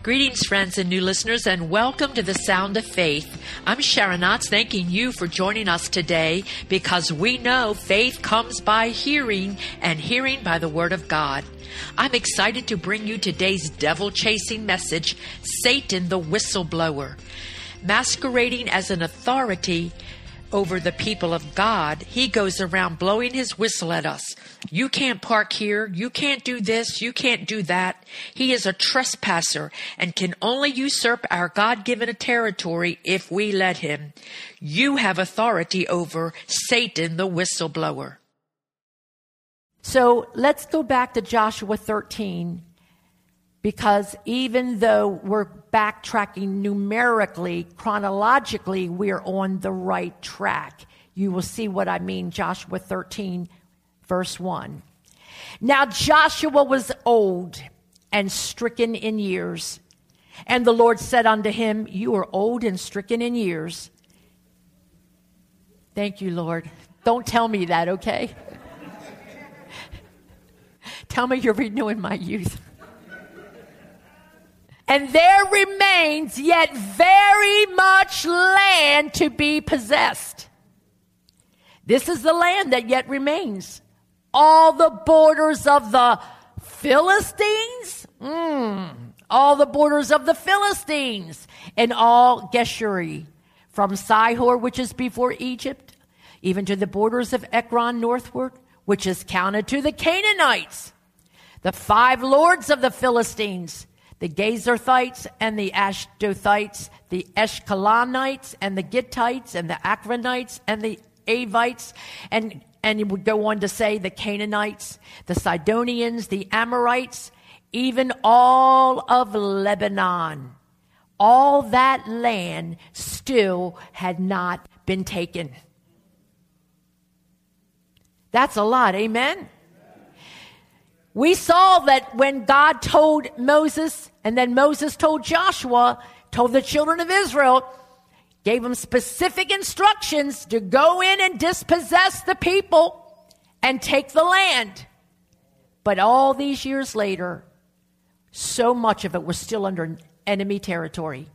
Greetings, friends and new listeners, and welcome to the Sound of Faith. I'm Sharon Knotts, thanking you for joining us today because we know faith comes by hearing and hearing by the Word of God. I'm excited to bring you today's devil-chasing message, Satan the Whistleblower. Masquerading as an authority over the people of God, he goes around blowing his whistle at us. You can't park here. You can't do this. You can't do that. He is a trespasser and can only usurp our God-given territory if we let him. You have authority over Satan the whistleblower. So let's go back to Joshua 13, because even though we're backtracking numerically, chronologically, we're on the right track. You will see what I mean. Joshua 13, verse 1. Now Joshua was old and stricken in years. And the Lord said unto him, You are old and stricken in years. Thank you, Lord. Don't tell me that, okay? Tell me you're renewing my youth. And there remains yet very much land to be possessed. This is the land that yet remains. All the borders of the Philistines, all the borders of the Philistines, and all Geshuri, from Sihor, which is before Egypt, even to the borders of Ekron northward, which is counted to the Canaanites, the 5 lords of the Philistines, the Gezerthites and the Ashdothites, the Eshkalonites and the Gittites and the Akronites and the Avites, and it would go on to say the Canaanites, the Sidonians, the Amorites, even all of Lebanon. All that land still had not been taken. That's a lot, amen? We saw that when God told Moses, and then Moses told Joshua, told the children of Israel, gave them specific instructions to go in and dispossess the people and take the land. But all these years later, so much of it was still under enemy territory.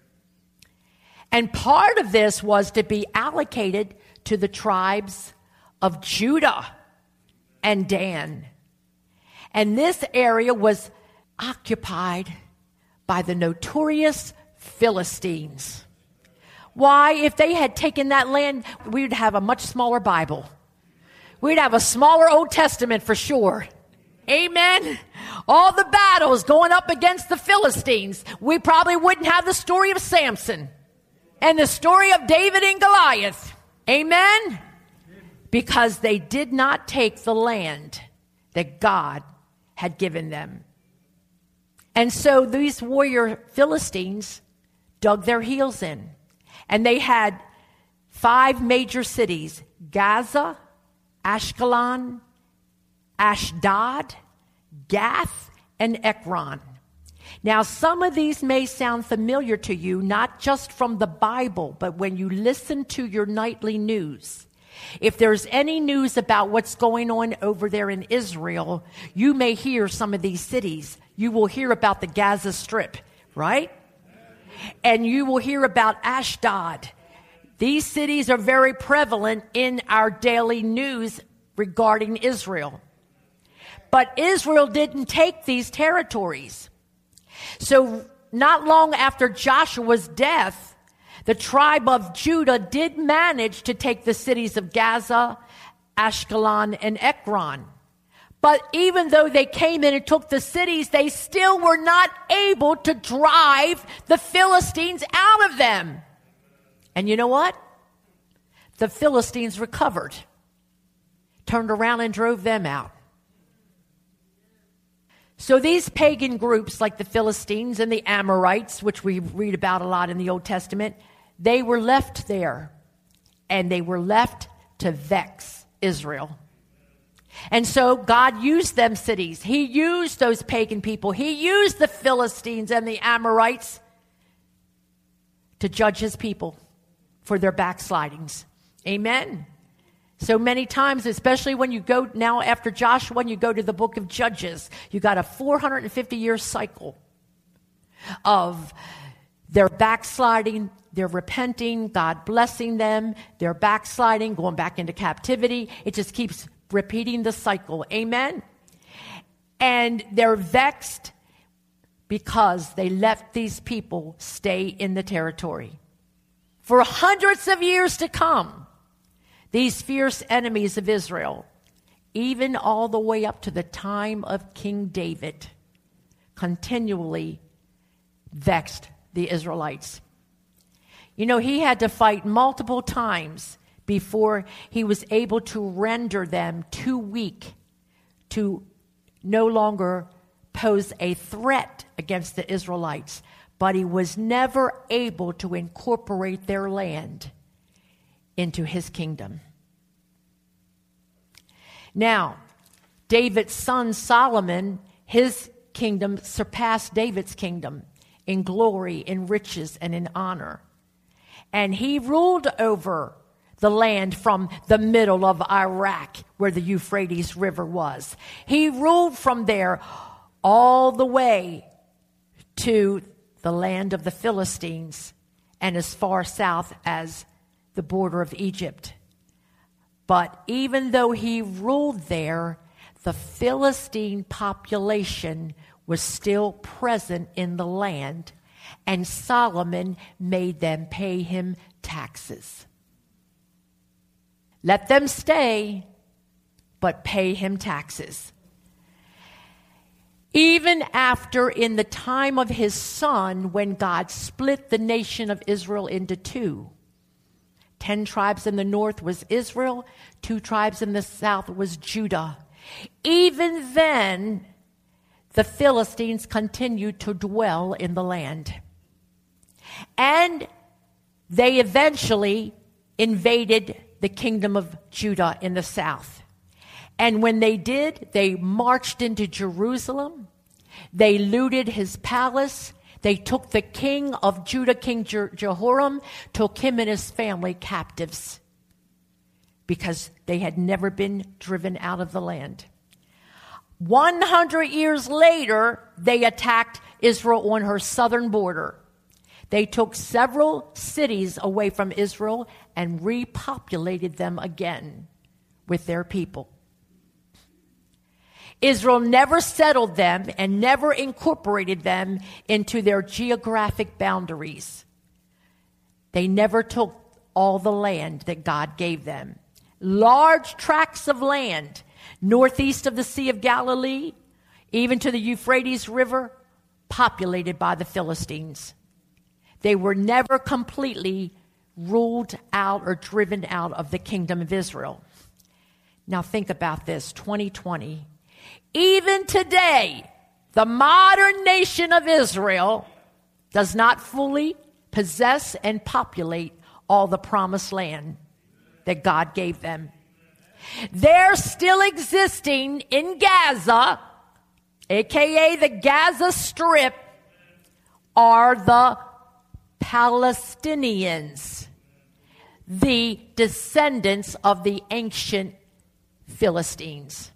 And part of this was to be allocated to the tribes of Judah and Dan. And this area was occupied by the notorious Philistines. Why? If they had taken that land, we would have a much smaller Bible. We'd have a smaller Old Testament for sure. Amen. All the battles going up against the Philistines. We probably wouldn't have the story of Samson and the story of David and Goliath. Amen. Because they did not take the land that God had given them. And so these warrior Philistines dug their heels in. And they had 5 major cities: Gaza, Ashkelon, Ashdod, Gath, and Ekron. Now, some of these may sound familiar to you, not just from the Bible, but when you listen to your nightly news. If there's any news about what's going on over there in Israel, you may hear some of these cities. You will hear about the Gaza Strip, right? And you will hear about Ashdod. These cities are very prevalent in our daily news regarding Israel. But Israel didn't take these territories. So not long after Joshua's death, the tribe of Judah did manage to take the cities of Gaza, Ashkelon, and Ekron. But even though they came in and took the cities, they still were not able to drive the Philistines out of them. And you know what? The Philistines recovered, turned around and drove them out. So these pagan groups like the Philistines and the Amorites, which we read about a lot in the Old Testament, they were left there, and they were left to vex Israel. And so God used them cities. He used those pagan people. He used the Philistines and the Amorites to judge his people for their backslidings. Amen. So many times, especially when you go now after Joshua, when you go to the book of Judges, you got a 450-year cycle of their backsliding, their repenting, God blessing them, their backsliding, going back into captivity. It just keeps repeating the cycle. Amen? And they're vexed because they let these people stay in the territory. For hundreds of years to come, these fierce enemies of Israel, even all the way up to the time of King David, continually vexed the Israelites. You know, he had to fight multiple times before he was able to render them too weak to no longer pose a threat against the Israelites. But he was never able to incorporate their land into his kingdom. Now, David's son Solomon, his kingdom surpassed David's kingdom in glory, in riches, and in honor. And he ruled over the land from the middle of Iraq, where the Euphrates River was. He ruled from there all the way to the land of the Philistines and as far south as the border of Egypt. But even though he ruled there, the Philistine population was still present in the land, and Solomon made them pay him taxes. Let them stay, but pay him taxes. Even after, in the time of his son, when God split the nation of Israel into two, 10 tribes in the north was Israel, 2 tribes in the south was Judah. Even then, the Philistines continued to dwell in the land. And they eventually invaded the kingdom of Judah in the south. And when they did, they marched into Jerusalem. They looted his palace. They took the king of Judah, King Jehoram, took him and his family captives because they had never been driven out of the land. 100 years later, they attacked Israel on her southern border. They took several cities away from Israel and repopulated them again with their people. Israel never settled them and never incorporated them into their geographic boundaries. They never took all the land that God gave them. Large tracts of land, northeast of the Sea of Galilee, even to the Euphrates River, populated by the Philistines. They were never completely ruled out or driven out of the kingdom of Israel. Now think about this, 2020. Even today, the modern nation of Israel does not fully possess and populate all the promised land that God gave them. They're still existing in Gaza, aka the Gaza Strip, are the Palestinians, the descendants of the ancient Philistines.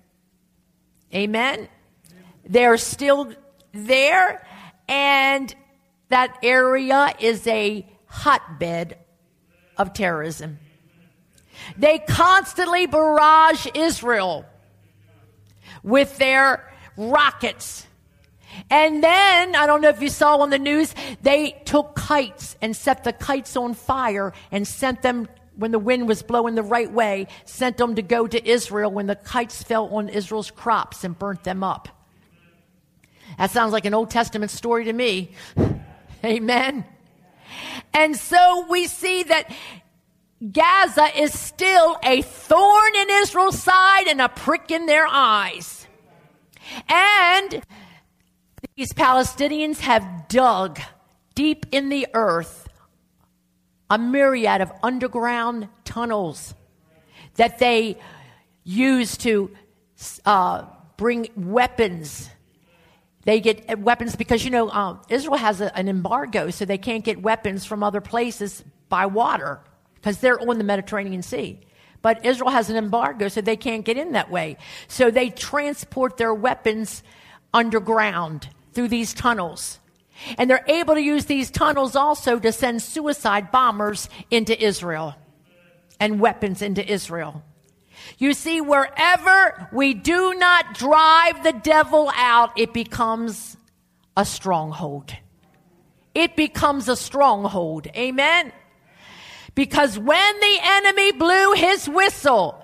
Amen? They're still there, and that area is a hotbed of terrorism. They constantly barrage Israel with their rockets. And then, I don't know if you saw on the news, they took kites and set the kites on fire and sent them, when the wind was blowing the right way, sent them to go to Israel when the kites fell on Israel's crops and burnt them up. That sounds like an Old Testament story to me. Amen. And so we see that Gaza is still a thorn in Israel's side and a prick in their eyes. And these Palestinians have dug deep in the earth a myriad of underground tunnels that they use to bring weapons. They get weapons because, Israel has an embargo, so they can't get weapons from other places by water because they're on the Mediterranean Sea. But Israel has an embargo, so they can't get in that way. So they transport their weapons underground through these tunnels. And they're able to use these tunnels also to send suicide bombers into Israel and weapons into Israel. You see, wherever we do not drive the devil out, it becomes a stronghold. It becomes a stronghold. Amen? Because when the enemy blew his whistle,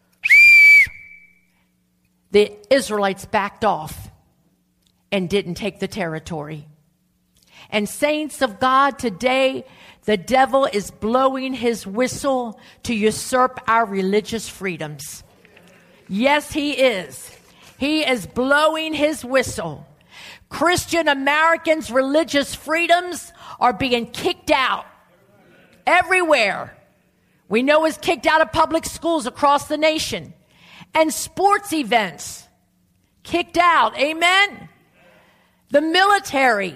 the Israelites backed off and didn't take the territory. And saints of God, today, the devil is blowing his whistle to usurp our religious freedoms. Yes, he is. He is blowing his whistle. Christian Americans' religious freedoms are being kicked out everywhere. We know it's kicked out of public schools across the nation. And sports events, kicked out. Amen? The military,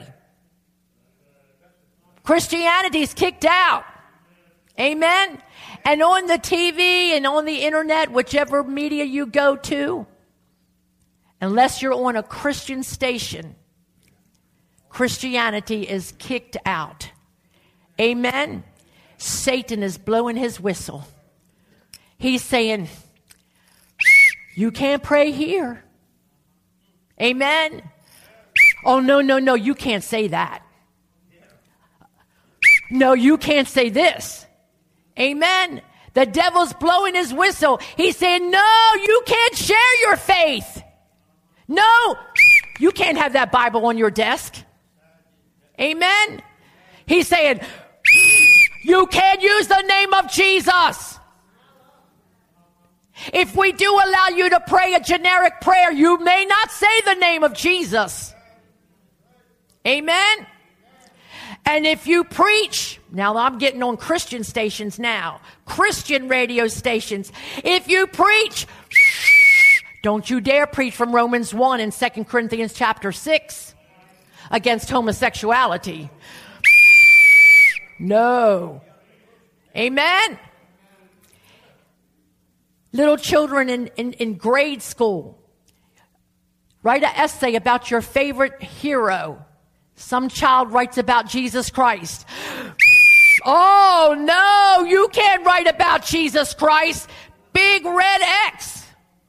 Christianity's kicked out. Amen? And on the TV and on the internet, whichever media you go to, unless you're on a Christian station, Christianity is kicked out. Amen? Satan is blowing his whistle. He's saying, you can't pray here. Amen? Oh, no, you can't say that. No, you can't say this. Amen? The devil's blowing his whistle. He's saying, no, you can't share your faith. No, you can't have that Bible on your desk. Amen? He's saying, you can't use the name of Jesus. If we do allow you to pray a generic prayer, you may not say the name of Jesus. Amen? And if you preach, now I'm getting on Christian stations now, Christian radio stations. If you preach, don't you dare preach from Romans 1 and 2 Corinthians chapter 6 against homosexuality. No. Amen? Little children in grade school, write an essay about your favorite hero. Some child writes about Jesus Christ. Oh, no, you can't write about Jesus Christ. Big red X.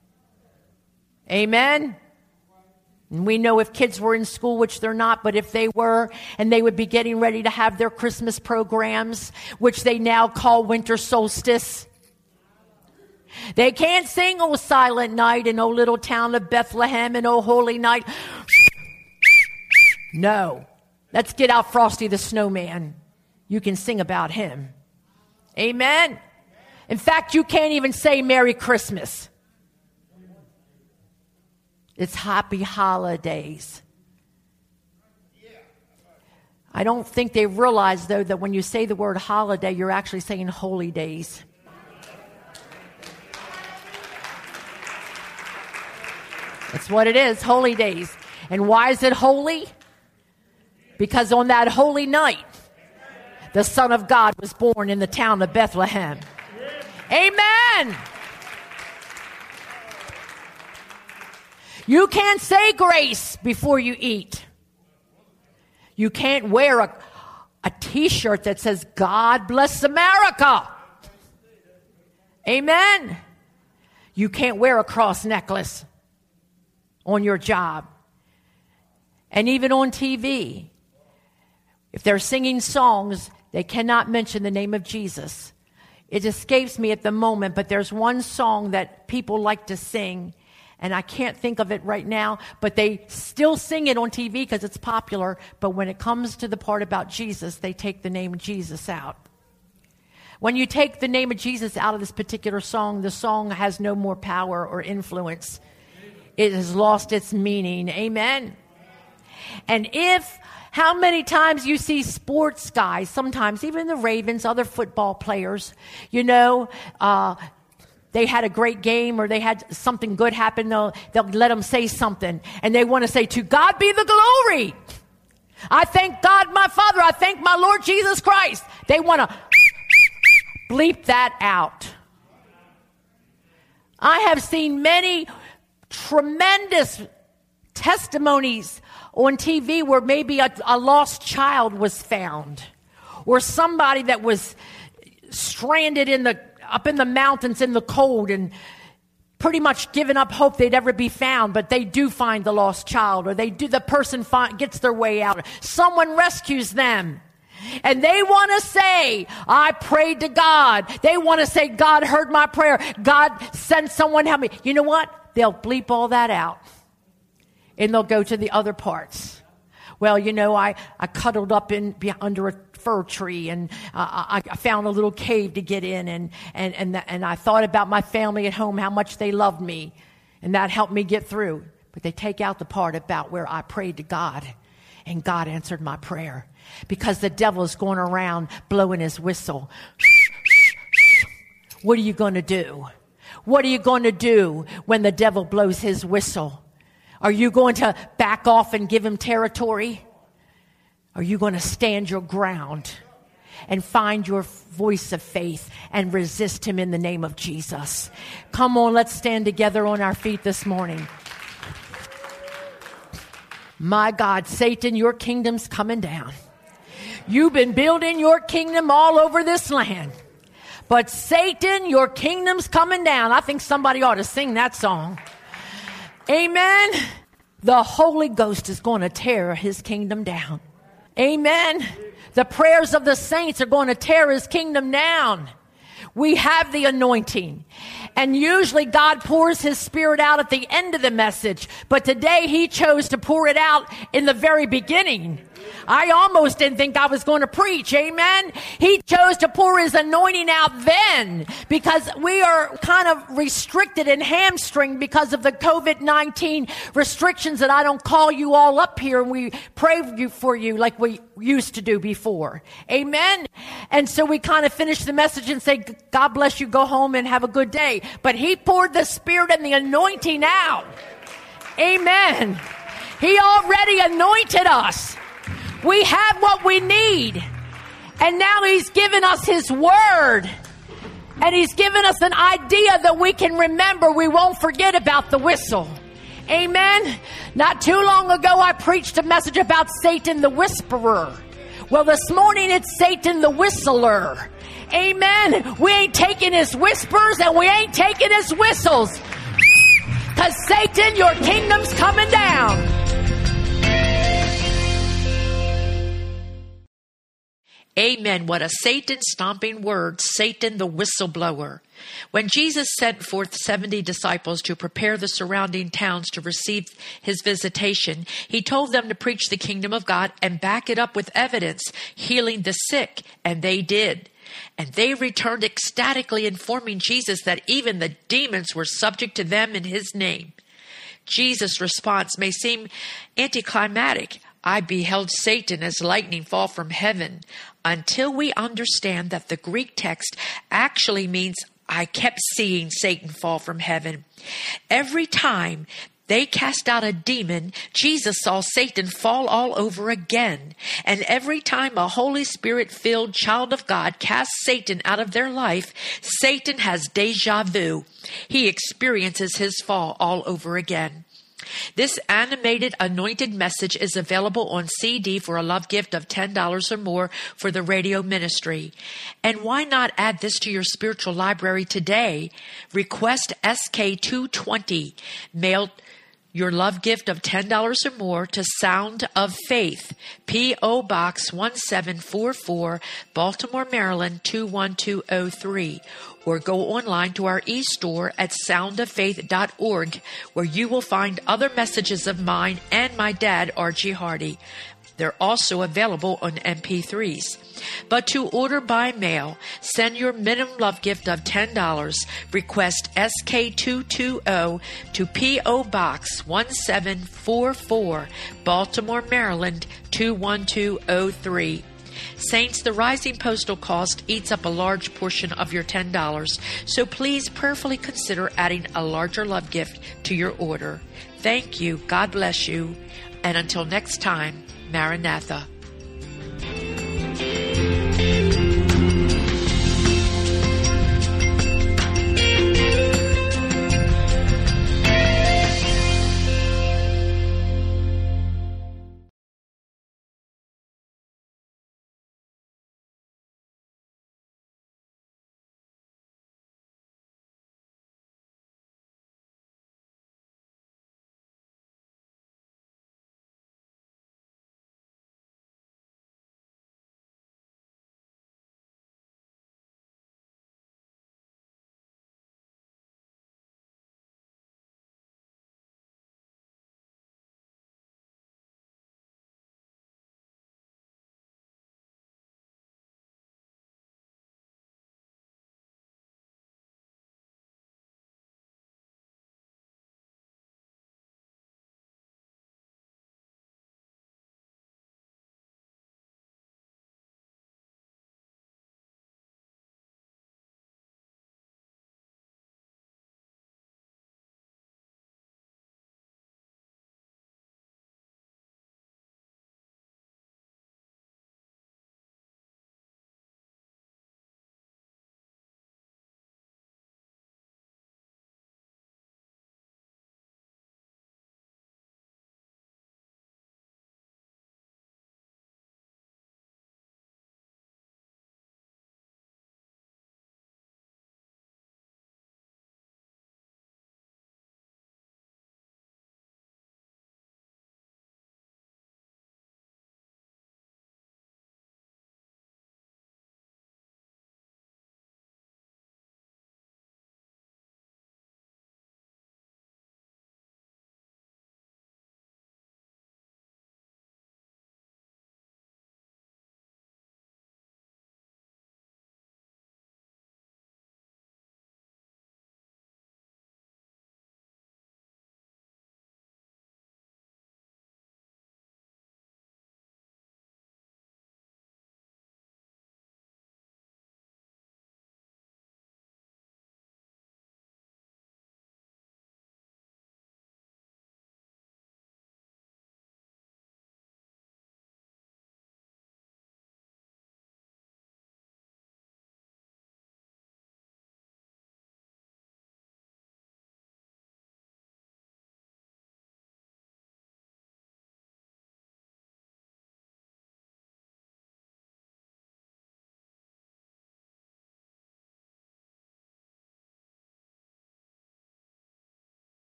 Amen? And we know if kids were in school, which they're not, but if they were, and they would be getting ready to have their Christmas programs, which they now call winter solstice. They can't sing "O Silent Night" and "O Little Town of Bethlehem" and "O Holy Night." No. Let's get out Frosty the Snowman. You can sing about him. Amen? In fact, you can't even say Merry Christmas. It's Happy Holidays. I don't think they realize, though, that when you say the word holiday, you're actually saying holy days. That's what it is, holy days. And why is it holy? Because on that holy night, the Son of God was born in the town of Bethlehem. Amen. You can't say grace before you eat. You can't wear a t-shirt that says, "God bless America." Amen. You can't wear a cross necklace on your job. And even on TV, if they're singing songs, they cannot mention the name of Jesus. It escapes me at the moment, but there's one song that people like to sing, and I can't think of it right now, but they still sing it on TV because it's popular. But when it comes to the part about Jesus, they take the name of Jesus out. When you take the name of Jesus out of this particular song, the song has no more power or influence. It has lost its meaning. Amen. And how many times you see sports guys, sometimes even the Ravens, other football players, they had a great game or they had something good happen, they'll let them say something. And they want to say, "To God be the glory. I thank God my Father. I thank my Lord Jesus Christ." They want to bleep that out. I have seen many tremendous testimonies on TV where maybe a lost child was found, or somebody that was stranded up in the mountains in the cold and pretty much given up hope they'd ever be found, but they do find the lost child, or the person gets their way out. Someone rescues them. And they want to say, I prayed to God. They want to say, God heard my prayer. God sent someone to help me. You know what? They'll bleep all that out. And they'll go to the other parts. Well, you know, I cuddled up under a fir tree, and I found a little cave to get in, and I thought about my family at home, how much they loved me, and that helped me get through. But they take out the part about where I prayed to God, and God answered my prayer, because the devil is going around blowing his whistle. What are you going to do? What are you going to do when the devil blows his whistle? Are you going to back off and give him territory? Are you going to stand your ground and find your voice of faith and resist him in the name of Jesus? Come on, let's stand together on our feet this morning. My God, Satan, your kingdom's coming down. You've been building your kingdom all over this land. But Satan, your kingdom's coming down. I think somebody ought to sing that song. Amen. The Holy Ghost is going to tear his kingdom down. Amen. The prayers of the saints are going to tear his kingdom down. We have the anointing. And usually God pours his spirit out at the end of the message. But today he chose to pour it out in the very beginning. I almost didn't think I was going to preach. Amen. He chose to pour his anointing out then, because we are kind of restricted and hamstringed because of the COVID-19 restrictions, that I don't call you all up here and we pray for you like we used to do before. Amen. And so we kind of finish the message and say, God bless you, go home and have a good day. But he poured the spirit and the anointing out. Amen. He already anointed us. We have what we need. And now he's given us his word. And he's given us an idea that we can remember. We won't forget about the whistle. Amen. Not too long ago, I preached a message about Satan the whisperer. Well, this morning it's Satan the whistler. Amen. We ain't taking his whispers and we ain't taking his whistles. Because Satan, your kingdom's coming down. Amen. What a Satan-stomping word, Satan the whistleblower. When Jesus sent forth 70 disciples to prepare the surrounding towns to receive his visitation, he told them to preach the kingdom of God and back it up with evidence, healing the sick, and they did. And they returned ecstatically, informing Jesus that even the demons were subject to them in his name. Jesus' response may seem anticlimactic. I beheld Satan as lightning fall from heaven, until we understand that the Greek text actually means I kept seeing Satan fall from heaven. Every time they cast out a demon, Jesus saw Satan fall all over again. And every time a Holy Spirit-filled child of God casts Satan out of their life, Satan has deja vu. He experiences his fall all over again. This animated anointed message is available on CD for a love gift of $10 or more for the radio ministry. And why not add this to your spiritual library today? Request SK220. Mail your love gift of $10 or more to Sound of Faith, P.O. Box 1744, Baltimore, Maryland 21203. Or go online to our e-store at soundoffaith.org, where you will find other messages of mine and my dad, R.G. Hardy. They're also available on MP3s. But to order by mail, send your minimum love gift of $10. Request SK220 to P.O. Box 1744, Baltimore, Maryland 21203. Saints, the rising postal cost eats up a large portion of your $10, so please prayerfully consider adding a larger love gift to your order. Thank you, God bless you, and until next time, Maranatha.